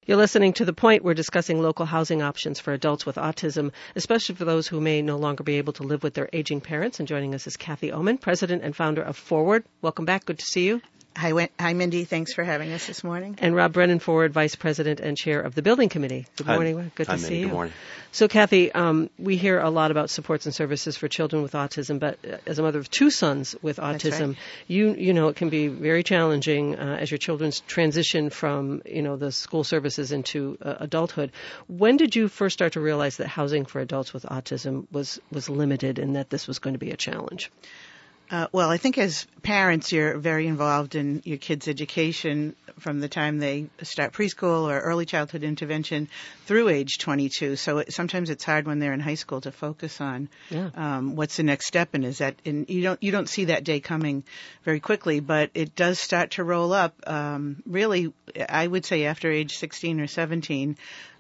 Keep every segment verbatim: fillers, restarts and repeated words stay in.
You're listening to The Point. We're discussing local housing options for adults with autism, especially for those who may no longer be able to live with their aging parents. And joining us is Kathy Oman, president and founder of Forward. Welcome back. Good to see you. Hi, Wen- Hi, Mindy. Thanks for having us this morning. And Rob Brennan, Forward vice president and chair of the Building Committee. Good Hi. morning. Good Hi, to Mindy. see you. Good morning. So, Kathy, um, we hear a lot about supports and services for children with autism, but as a mother of two sons with autism, right. you you know it can be very challenging uh, as your children's transition from you know the school services into uh, adulthood. When did you first start to realize that housing for adults with autism was was limited and that this was going to be a challenge? Uh, well, I think as parents, you're very involved in your kids' education from the time they start preschool or early childhood intervention through age twenty-two. So it, sometimes it's hard when they're in high school to focus on Yeah. um, what's the next step, and is that and you don't you don't see that day coming very quickly, but it does start to roll up. Um, really, I would say after age sixteen or seventeen.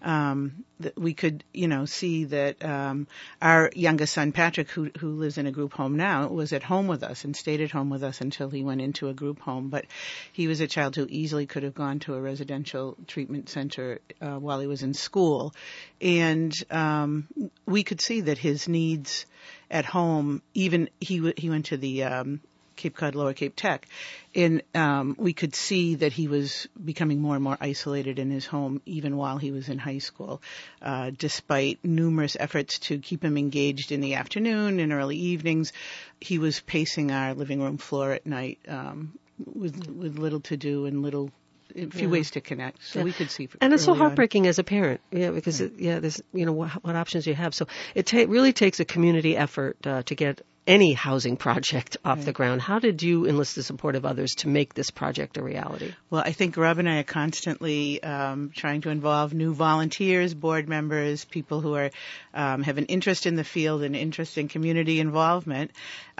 Um, that we could, you know, see that um, our youngest son, Patrick, who who lives in a group home now, was at home with us and stayed at home with us until he went into a group home. But he was a child who easily could have gone to a residential treatment center uh, while he was in school. And um, we could see that his needs at home, even he w- he went to the um, Cape Cod Lower Cape Tech, and um, we could see that he was becoming more and more isolated in his home even while he was in high school, uh, despite numerous efforts to keep him engaged in the afternoon and early evenings. He was pacing our living room floor at night um, with, with little to do and little a few Yeah. ways to connect. So Yeah. we could see. And it's so early on. heartbreaking as a parent, yeah, because Right. it, yeah, there's you know what, what options you have. So it ta- really takes a community effort uh, to get any housing project off Right. the ground. How did you enlist the support of others to make this project a reality? Well, I think Rob and I are constantly um, trying to involve new volunteers, board members, people who are um, have an interest in the field and interest in community involvement.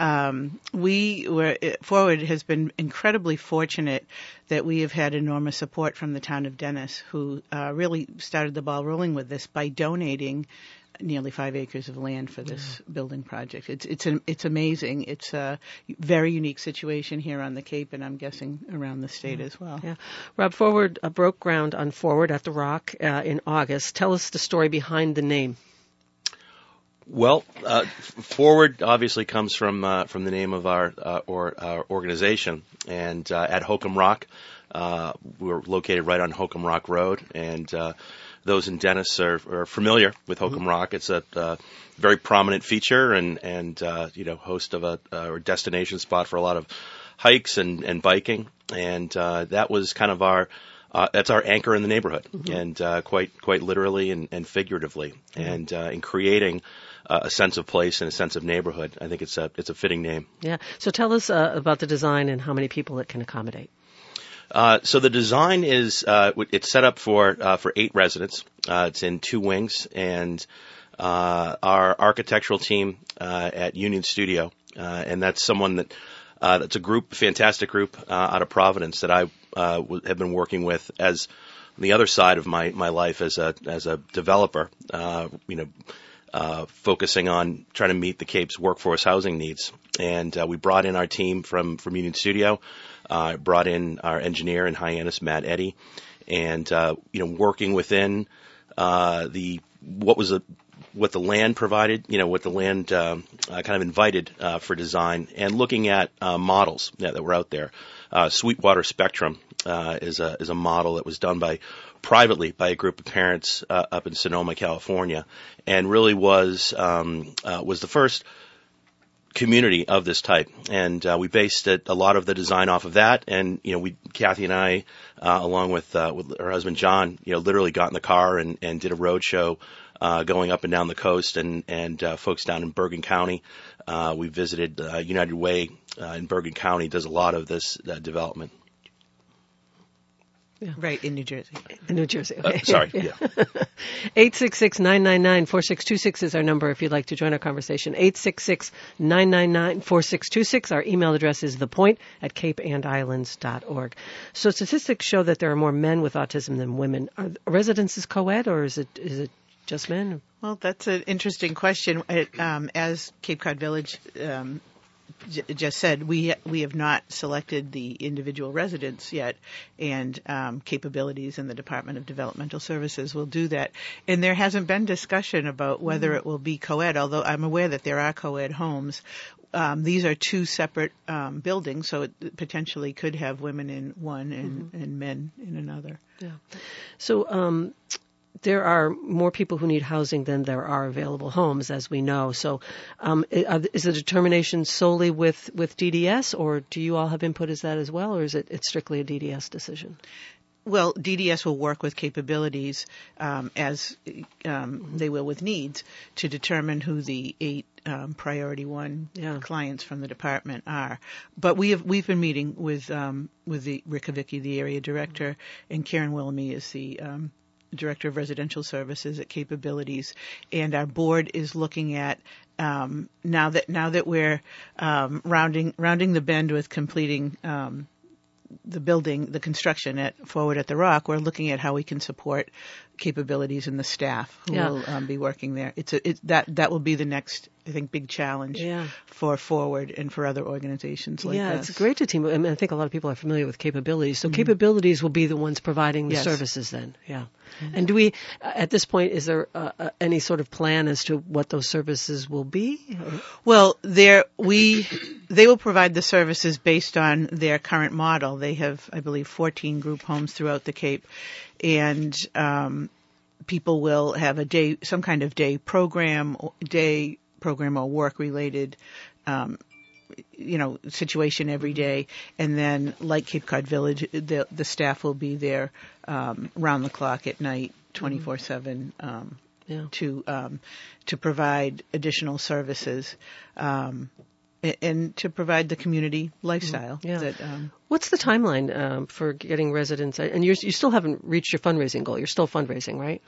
Um, we were Forward has been incredibly fortunate that we have had enormous support from the town of Dennis, who uh, really started the ball rolling with this by donating nearly five acres of land for this yeah. building project. It's it's an, it's amazing. It's a very unique situation here on the Cape, and I'm guessing around the state yeah. as well. Yeah, Rob, Forward uh, broke ground on Forward at the Rock uh, in August. Tell us the story behind the name. Well, uh, Forward obviously comes from uh, from the name of our uh, or our organization, and uh, at Hokum Rock, uh, we're located right on Hokum Rock Road, and uh, those in Dennis are, are familiar with Hokum mm-hmm. Rock. It's a uh, very prominent feature and and uh, you know host of a uh, or destination spot for a lot of hikes and, and biking, and uh, that was kind of our uh, that's our anchor in the neighborhood, mm-hmm. and uh, quite quite literally and, and figuratively, mm-hmm. and uh, in creating uh, a sense of place and a sense of neighborhood. I think it's a it's a fitting name. Yeah. So tell us uh, about the design and how many people it can accommodate. Uh, so the design is, uh, it's set up for, uh, for eight residents. Uh, it's in two wings, and, uh, our architectural team, uh, at Union Studio, uh, and that's someone that, uh, that's a group, fantastic group, uh, out of Providence that I, uh, w- have been working with as the other side of my, my life as a, as a developer, uh, you know, uh, focusing on trying to meet the Cape's workforce housing needs. And, uh, we brought in our team from, from Union Studio. Uh, brought in our engineer in Hyannis, Matt Eddy, and uh, you know, working within uh, the what was the what the land provided, you know, what the land um, uh, kind of invited uh, for design, and looking at uh, models yeah, that were out there. Uh, Sweetwater Spectrum uh, is a is a model that was done by privately by a group of parents uh, up in Sonoma, California, and really was um, uh, was the first community of this type, and uh, we based it, a lot of the design off of that. And you know, we Kathy and I, uh, along with uh, with her husband John, you know, literally got in the car and, and did a road show uh, going up and down the coast, and and uh, folks down in Bergen County. Uh, we visited uh, United Way uh, in Bergen County. Does a lot of this uh, development. Yeah. Right, in New Jersey. In New Jersey, okay. Uh, sorry, yeah. eight six six, nine nine nine, four six two six is our number if you'd like to join our conversation. eight six six, nine nine nine, four six two six. Our email address is thepoint at cape and islands dot org. So statistics show that there are more men with autism than women. Are residences co-ed, or is it is it just men? Well, that's an interesting question. It, um, as Cape Cod Village um, j- just said, we we have not selected the individual residents yet, and um, capabilities in the Department of Developmental Services will do that. And there hasn't been discussion about whether it will be co-ed, although I'm aware that there are co-ed homes. Um, these are two separate um, buildings, so it potentially could have women in one and, mm-hmm. and men in another. Yeah. So um, there are more people who need housing than there are available homes, as we know. So um, is the determination solely with, with D D S, or do you all have input as that as well, or is it it's strictly a D D S decision? Well, D D S will work with capabilities um, as um, they will with needs to determine who the eight um, priority one yeah. clients from the department are. But we have we've been meeting with um, with the Rick Avicki, the area director, and Karen Willoughby is the um, director of residential services at Capabilities, and our board is looking at um, now that now that we're um, rounding rounding the bend with completing. Um, the building, the construction at Forward at the Rock, we're looking at how we can support capabilities in the staff who yeah. will um, be working there. It's a, it, that that will be the next, I think, big challenge yeah. for Forward and for other organizations like yeah, us. Yeah, it's great to team. I mean, I think a lot of people are familiar with capabilities. So mm-hmm. capabilities will be the ones providing the yes. services then. Yeah. Mm-hmm. And do we, at this point, is there uh, uh, any sort of plan as to what those services will be? Or? Well, there we they will provide the services based on their current model. They have, I believe, fourteen group homes throughout the Cape, and um, people will have a day, some kind of day program, day program or work related. Um, you know, situation every day, and then like Cape Cod Village, the the staff will be there um, round the clock at night, twenty-four seven, um, yeah. to um, to provide additional services um, and, and to provide the community lifestyle. Yeah. That, um, What's the timeline um, for getting residents? And you're, you still haven't reached your fundraising goal. You're still fundraising, right?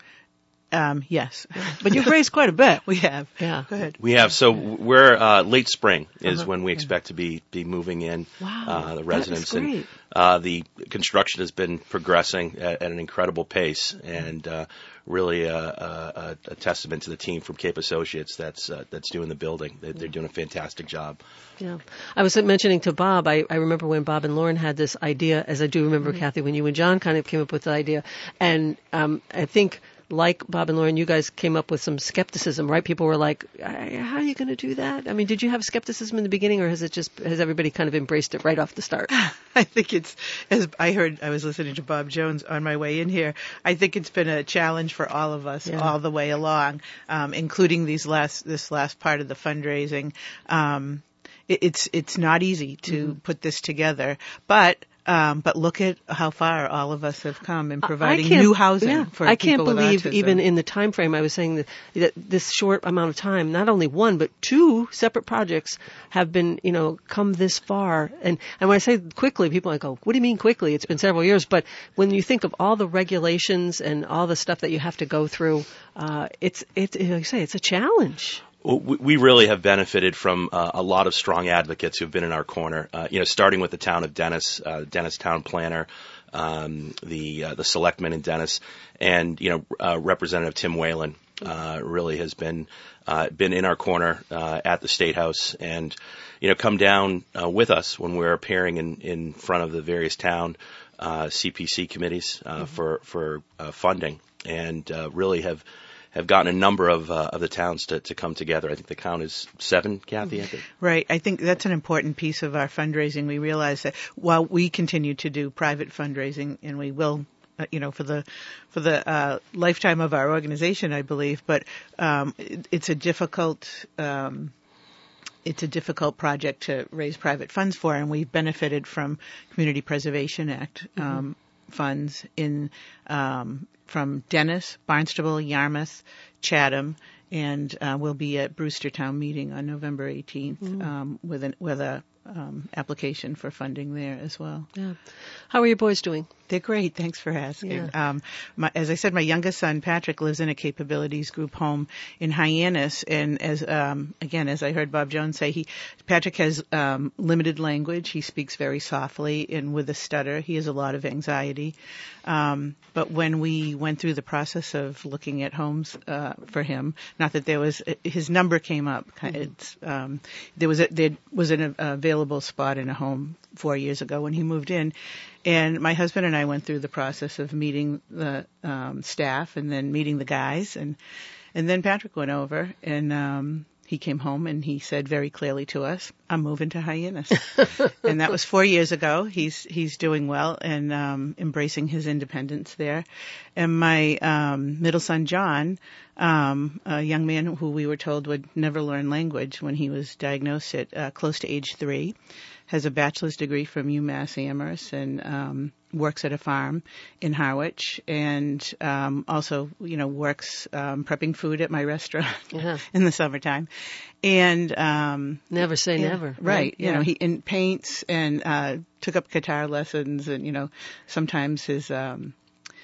Um, yes. But you've raised quite a bit. We have. Yeah. Go ahead. We have. So we're uh, late spring is uh-huh. when we expect to be be moving in wow. uh, the residents. That is great. And uh, the construction has been progressing at, at an incredible pace, and uh, really a, a, a testament to the team from Cape Associates that's uh, that's doing the building. They, they're doing a fantastic job. Yeah. I was mentioning to Bob, I, I remember when Bob and Lauren had this idea, as I do remember, mm-hmm. Kathy, when you and John kind of came up with the idea. And um, I think, like Bob and Lauren, you guys came up with some skepticism, right? People were like, how are you going to do that? I mean, did you have skepticism in the beginning, or has it just, has everybody kind of embraced it right off the start? I think it's, as I heard, I was listening to Bob Jones on my way in here, I think it's been a challenge for all of us yeah. all the way along, um, including these last, this last part of the fundraising. Um, it, it's, it's not easy to mm-hmm. put this together, but Um, but look at how far all of us have come in providing new housing yeah, for I people can't with believe autism. Even in the time frame I was saying that, that this short amount of time, not only one but two separate projects have been, you know, come this far. And and when I say quickly, people are like, oh, what do you mean quickly? It's been several years. But when you think of all the regulations and all the stuff that you have to go through, uh, it's it's like I say, it's a challenge. We really have benefited from uh, a lot of strong advocates who've been in our corner. Uh, you know, starting with the town of Dennis, uh, Dennis town planner, um, the uh, the selectmen in Dennis, and you know, uh, Representative Tim Whalen uh, really has been uh, been in our corner uh, at the State House, and you know, come down uh, with us when we're appearing in in front of the various town uh, C P C committees uh, mm-hmm. for for uh, funding, and uh, really have. have gotten a number of uh, of the towns to, to come together. I think the count is seven, Kathy, I think. Right. I think that's an important piece of our fundraising. We realize that while we continue to do private fundraising, and we will, uh, you know, for the for the uh, lifetime of our organization, I believe, but um, it, it's a difficult um, it's a difficult project to raise private funds for, and we've benefited from Community Preservation Act um, mm-hmm. funds in um, from Dennis, Barnstable, Yarmouth, Chatham, and uh, we'll be at Brewstertown meeting on November eighteenth mm. um, with, an, with a um, application for funding there as well. Yeah. How are your boys doing? They're great. Thanks for asking. Yeah. Um, my, as I said, my youngest son, Patrick, lives in a Capabilities Group home in Hyannis. And as, um, again, as I heard Bob Jones say, he, Patrick has, um, limited language. He speaks very softly and with a stutter. He has a lot of anxiety. Um, but when we went through the process of looking at homes, uh, for him, not that there was, his number came up. Mm-hmm. It's, um, there was a, there was an uh, available spot in a home four years ago when he moved in. And my husband and I went through the process of meeting the um, staff and then meeting the guys, and and then Patrick went over and um, he came home and he said very clearly to us, "I'm moving to Hyannis," and that was four years ago. He's he's doing well and um, embracing his independence there. And my um, middle son John, um, a young man who we were told would never learn language when he was diagnosed at uh, close to age three, has a bachelor's degree from UMass Amherst and um, works at a farm in Harwich, and um, also, you know, works um, prepping food at my restaurant Yeah. in the summertime. And um, never say yeah, never, right? right. You yeah. know, he and paints and uh, took up guitar lessons, and you know, sometimes his um,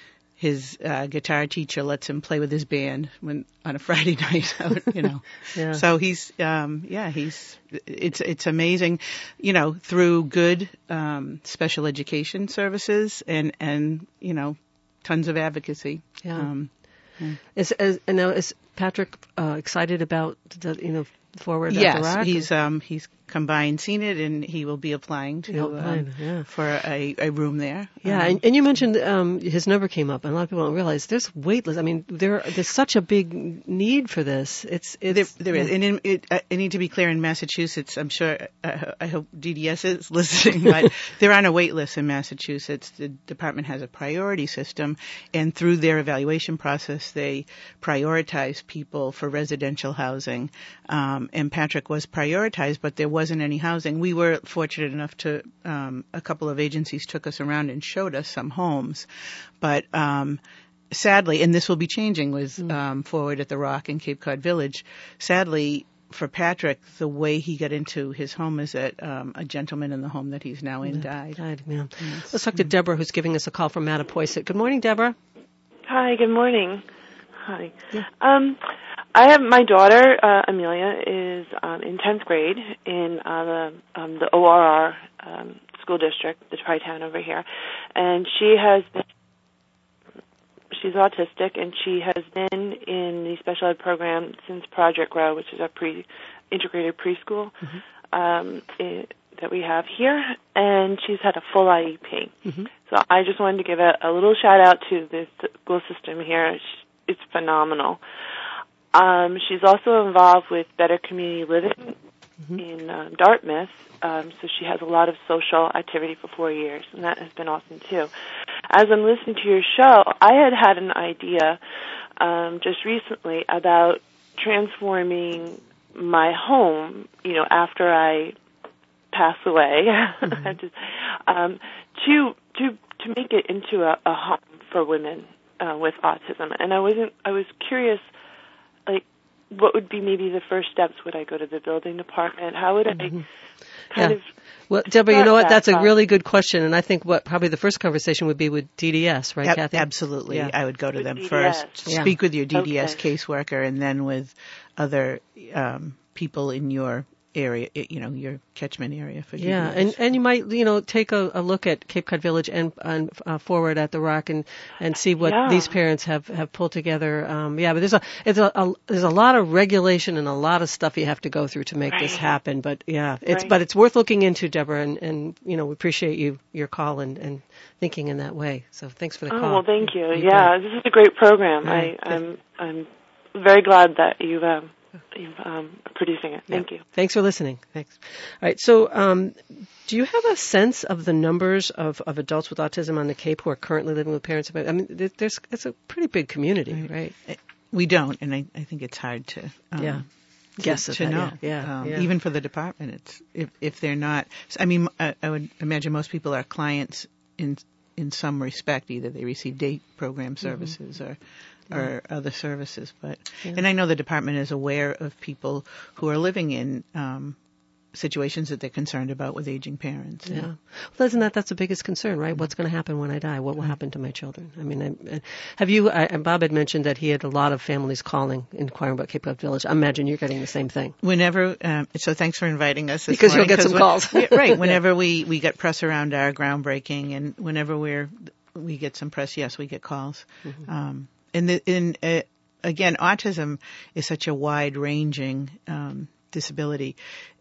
his uh, guitar teacher lets him play with his band when on a Friday night out, you know. Yeah. So he's, um, yeah, he's, it's, it's amazing, you know, through good, um, special education services and, and, you know, tons of advocacy. Yeah. Um, yeah. Is, is, and now is Patrick, uh, excited about the, you know, forward yes, at the Rock? he's, um, he's combined seen it, and he will be applying to, He'll apply, um, yeah. for a, a room there. Yeah, Um, and, and you mentioned um, his number came up, and a lot of people don't realize there's wait lists. I mean, there there's such a big need for this. It's, it's There, there is, yeah. and in, it, I need to be clear. In Massachusetts, I'm sure. Uh, I hope D D S is listening, but they're on a wait list in Massachusetts. The department has a priority system, and through their evaluation process, they prioritize people for residential housing. Um, and Patrick was prioritized, but there wasn't any housing. We were fortunate enough to um, a couple of agencies took us around and showed us some homes, but. Um, Sadly, and this will be changing with um, Forward at the Rock in Cape Cod Village, sadly for Patrick, the way he got into his home is that um, a gentleman in the home that he's now in Yeah, died. died, yeah. Yes. Let's talk to Deborah, who's giving us a call from Mattapoisett. Good morning, Deborah. Hi, good morning. Hi. Yeah. Um, I have my daughter, uh, Amelia, is um, in tenth grade in uh, the, um, the O R R um, school district, the Tri-Town over here, and she has been She's autistic, and she has been in the special ed program since Project Grow, which is a pre integrated preschool mm-hmm. um, it, that we have here, and she's had a full I E P. Mm-hmm. So I just wanted to give a, a little shout out to the school system here. It's phenomenal. Um, she's also involved with Better Community Living mm-hmm. in um, Dartmouth, um, so she has a lot of social activity for four years, and that has been awesome too. As I'm listening to your show, I had had an idea um, just recently about transforming my home, you know, after I pass away, mm-hmm. just, um, to to to make it into a, a home for women uh, with autism. And I wasn't. I was curious, like, what would be maybe the first steps? Would I go to the building department? How would mm-hmm. I kind yeah. of Well, Deborah, you know what? that That's a process. really good question, and I think what probably the first conversation would be with D D S, right, Ab- Kathy? Absolutely. Yeah. I would go to With them D D S. first, Yeah. speak with your D D S Okay. caseworker, and then with other um, people in your area, you know, your catchment area for D D S. Yeah, and and you might you know take a, a look at Cape Cod Village and, and uh, Forward at the Rock and, and see what Yeah. these parents have, have pulled together. Um, yeah, but there's a it's a, a there's a lot of regulation and a lot of stuff you have to go through to make this Right. happen. But yeah, it's Right. but it's worth looking into, Deborah, and, and you know we appreciate you your call and, and thinking in that way. So thanks for the Oh call. well, thank you. You Yeah, bet. this is a great program. Right. I, I'm I'm very glad that you've um, you've um, producing it. Thank Yeah. you. Thanks for listening. Thanks. All right. So, um, do you have a sense of the numbers of, of adults with autism on the Cape who are currently living with parents? I mean, there- there's it's a pretty big community, right? right? We don't, and I, I think it's hard to um, Yeah. to, Guess at to that, know. yeah, yeah, Um, yeah. Even for the department, it's if if they're not. I mean, I, I would imagine most people are clients in in some respect. Either they receive day program services or. or other services, but Yeah. and I know the department is aware of people who are living in um, situations that they're concerned about with aging parents. Yeah. Well, isn't that, that's the biggest concern, right? What's going to happen when I die? What will happen to my children? I mean, I, I, have you, I, Bob had mentioned that he had a lot of families calling, inquiring about Cape Cod Village. I imagine you're getting the same thing. Whenever, um, so thanks for inviting us this Because morning, you'll get some when, calls. Right. Whenever we, we get press around our groundbreaking, and whenever we're, we get some press, yes, we get calls. Mm-hmm. Um, and the, in, uh, again, autism is such a wide-ranging um, disability.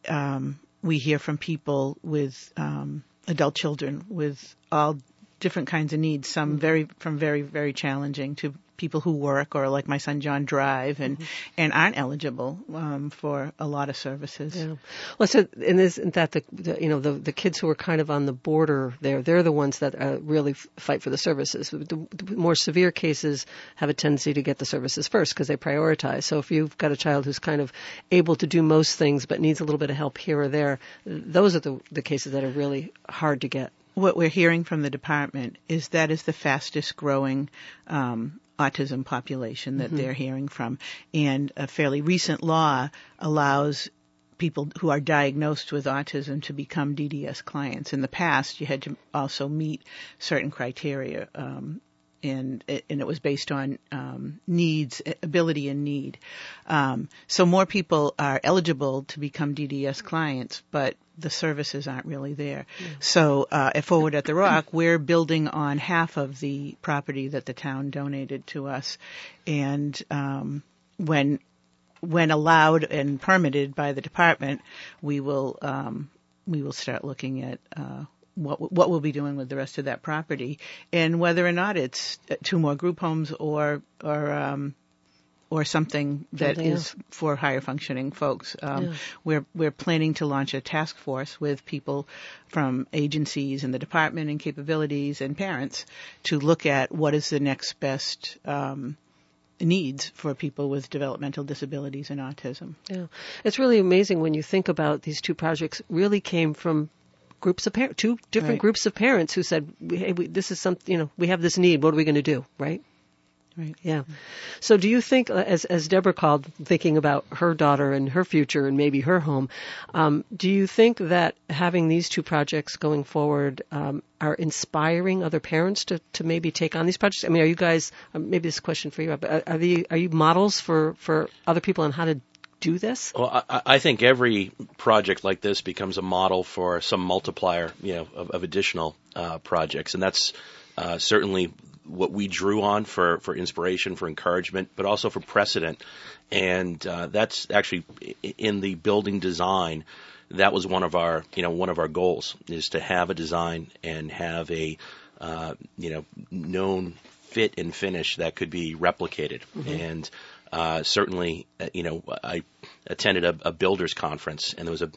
Um, we hear from people with um, adult children with all different kinds of needs, some mm-hmm. very from very, very challenging to people who work or, like my son John, drive and, mm-hmm. and aren't eligible um, for a lot of services. Yeah. Well, so, and isn't that the, the you know, the, the kids who are kind of on the border there, they're the ones that uh, really f- fight for the services. The, the more severe cases have a tendency to get the services first because they prioritize. So if you've got a child who's kind of able to do most things but needs a little bit of help here or there, those are the, the cases that are really hard to get. What we're hearing from the department is that is the fastest growing um, autism population that mm-hmm. they're hearing from. And a fairly recent law allows people who are diagnosed with autism to become D D S clients. In the past, you had to also meet certain criteria, um, and, and it was based on um, needs, ability and need. Um, so more people are eligible to become D D S clients, but the services aren't really there. Yeah. So uh, at Forward at the Rock, we're building on half of the property that the town donated to us. And um, when when allowed and permitted by the department, we will um, we will start looking at uh, what what we'll be doing with the rest of that property and whether or not it's two more group homes or or um, or something that Building is up. for higher functioning folks. Um, Yeah. We're we're planning to launch a task force with people from agencies and the department and capabilities and parents to look at what is the next best um, needs for people with developmental disabilities and autism. Yeah, it's really amazing when you think about these two projects. Really came from groups of parents, two different Right. groups of parents who said, "Hey, we, this is something. You know, we have this need. What are we going to do?" Right. Right. Yeah. So do you think, as as Deborah called, thinking about her daughter and her future and maybe her home, um, do you think that having these two projects going forward um, are inspiring other parents to, to maybe take on these projects? I mean, are you guys, um, maybe this is a question for you, but are, are, the, are you models for, for other people on how to do this? Well, I, I think every project like this becomes a model for some multiplier, you know, of, of additional uh, projects, and that's uh, certainly what we drew on for, for inspiration, for encouragement, but also for precedent. And uh, that's actually in the building design. That was one of our, you know, one of our goals is to have a design and have a, uh, you know, known fit and finish that could be replicated. Mm-hmm. And uh, certainly, you know, I attended a, a builders conference, and there was a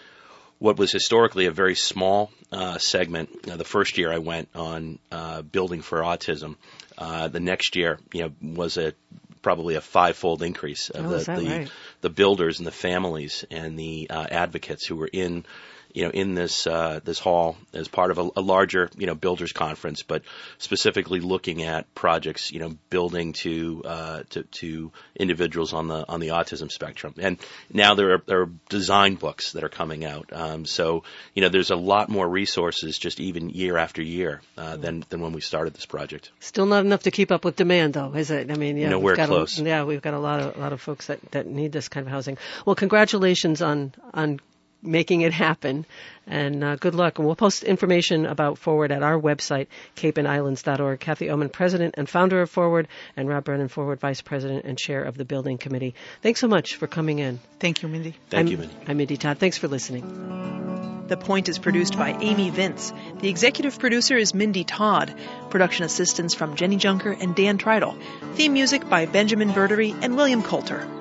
what was historically a very small uh, segment. Uh, the first year I went on uh, building for autism. Uh, the next year, you know, was a probably a five-fold increase of oh, the is that the, right? the builders and the families and the uh, advocates who were in, you know, in this uh, this hall as part of a, a larger, you know, builders conference, but specifically looking at projects, you know, building to uh, to, to individuals on the on the autism spectrum. And now there are there are design books that are coming out. Um, so you know, there's a lot more resources just even year after year uh, than than when we started this project. Still not enough to keep up with demand, though, is it? I mean, yeah, Nowhere we've got close. A, yeah, we've got a lot of a lot of folks that, that need this kind of housing. Well, congratulations on on. making it happen, and uh, good luck. And we'll post information about Forward at our website, cape and islands dot org. Kathy Oman, President and founder of Forward, and Rob Brennan, Forward Vice President and Chair of the Building Committee. Thanks so much for coming in. Thank you, Mindy. Thank I'm, you, Mindy. I'm Mindy Todd. Thanks for listening. The Point is produced by Amy Vince. The executive producer is Mindy Todd. Production assistance from Jenny Junker and Dan Treidel. Theme music by Benjamin Verdery and William Coulter.